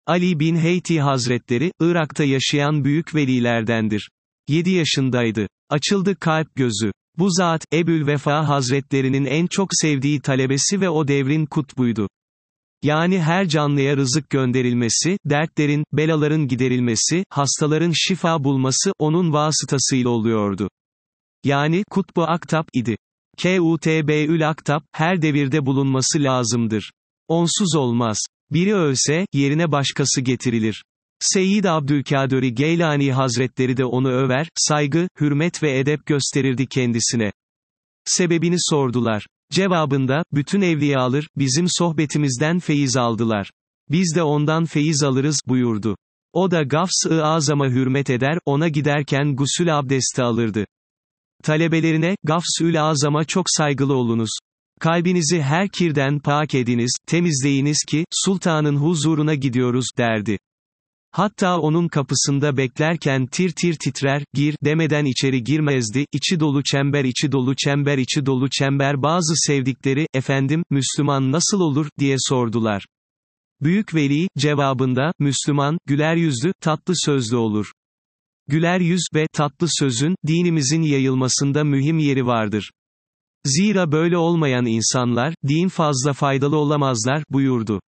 Ali bin Heyti Hazretleri, Irak'ta yaşayan büyük velilerdendir. 7 yaşındaydı. Açıldı kalp gözü. Bu zat, Ebü'l-Vefa Hazretlerinin en çok sevdiği talebesi ve o devrin kutbuydu. Yani her canlıya rızık gönderilmesi, dertlerin, belaların giderilmesi, hastaların şifa bulması, onun vasıtasıyla oluyordu. Yani, Kutbu Aktab idi. Kutb'ül Aktab, her devirde bulunması lazımdır. Onsuz olmaz. Biri ölse, yerine başkası getirilir. Seyyid Abdülkâdiri Geylani Hazretleri de onu över, saygı, hürmet ve edep gösterirdi kendisine. Sebebini sordular. Cevabında, bütün evliyalar, bizim sohbetimizden feyiz aldılar. Biz de ondan feyiz alırız, buyurdu. O da Gavs-ı Azam'a hürmet eder, ona giderken gusül abdesti alırdı. Talebelerine, Gavs-ül Azam'a çok saygılı olunuz. Kalbinizi her kirden pak ediniz, temizleyiniz ki, sultanın huzuruna gidiyoruz, derdi. Hatta onun kapısında beklerken tir tir titrer, gir, demeden içeri girmezdi, içi dolu çember içi dolu çember içi dolu çember bazı sevdikleri, efendim, Müslüman nasıl olur, diye sordular. Büyük veli, cevabında, Müslüman, güler yüzlü, tatlı sözlü olur. Güler yüz ve tatlı sözün, dinimizin yayılmasında mühim yeri vardır. Zira böyle olmayan insanlar, din fazla faydalı olamazlar, buyurdu.